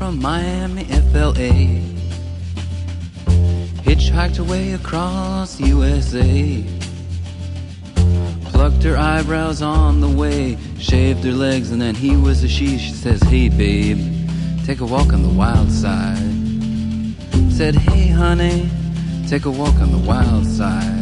from Miami, FLA. Hitchhiked away across USA. Plucked her eyebrows on the way, shaved her legs, and then he was a she. She says, hey babe, take a walk on the wild side. Said, hey honey, take a walk on the wild side.